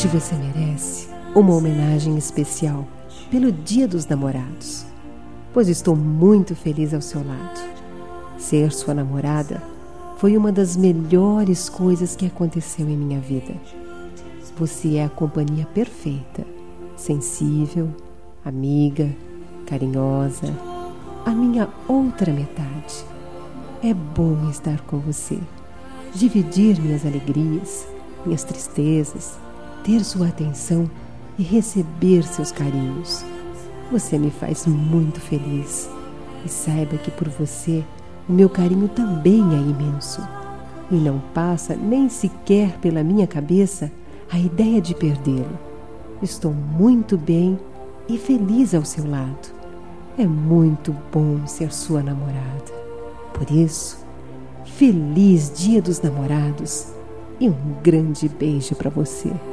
Hoje você merece uma homenagem especial pelo Dia dos Namorados, pois estou muito feliz ao seu lado. Ser sua namorada foi uma das melhores coisas que aconteceu em minha vida. Você é a companhia perfeita, sensível, amiga, carinhosa, a minha outra metade. É bom estar com você, dividir minhas alegrias, minhas tristezas, ter sua atenção e receber seus carinhos. Você me faz muito feliz e saiba que por você o meu carinho também é imenso e não passa nem sequer pela minha cabeça a ideia de perdê-lo. Estou muito bem e feliz ao seu lado. É muito bom ser sua namorada. Por isso, feliz Dia dos Namorados e um grande beijo para você.